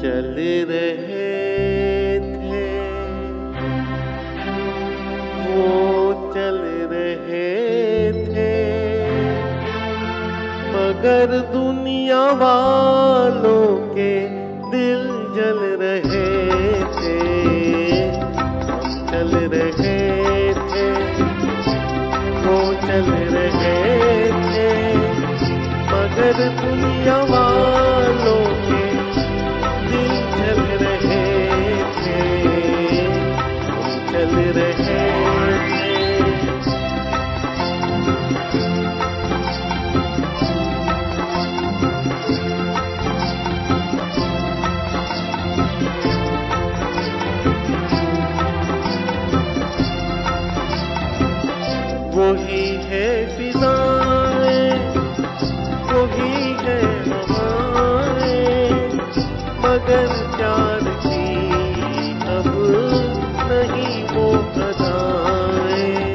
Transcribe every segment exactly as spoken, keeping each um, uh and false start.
चल रहे थे, वो चल रहे थे, मगर दुनिया वालों के दिल जल रहे थे। हम चल रहे थे, वो चल रहे थे, मगर दुनिया वालों के दिल जल रहे थे। हम चल रहे थे। वही है फिजाएं, वही है हवाएं, मगर प्यार की अब नहीं वो अदाएं।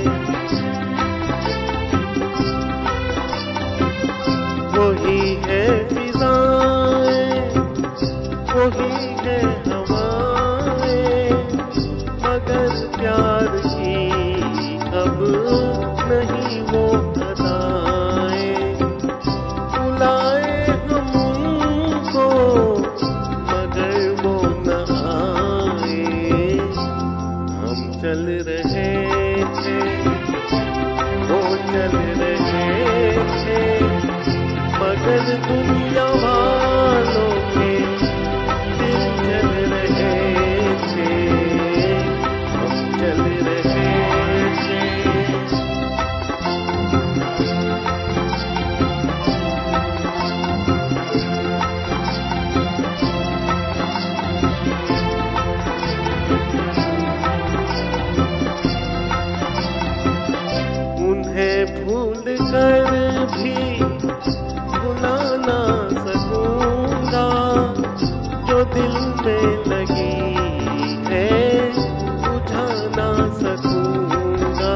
वही है फिजाएं, वही है हवाएं, मगर प्यार की अब नहीं वो अदाएं। बुलाए हम उनको मगर वो न आए। हम चल रहे थे, वो चल रहे थे, मगर दुनिया वालों के दिल जल रहे थे। हम चल रहे थे। उन्हें भूल कर भी भुला ना सकूंगा, जो दिल में लगी है बुझा ना सकूंगा।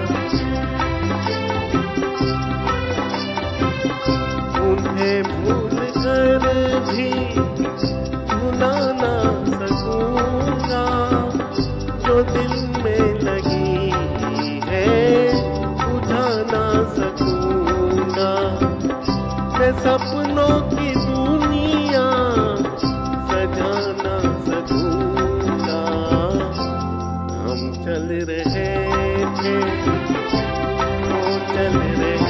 उन्हें भूल कर भी भुला ना सकूंगा, जो दिल में लगी है बुझा ना सकूंगा। मैं सपनों की दुनिया सजा ना सकूंगा। हम चल रहे थे, वो चल रहे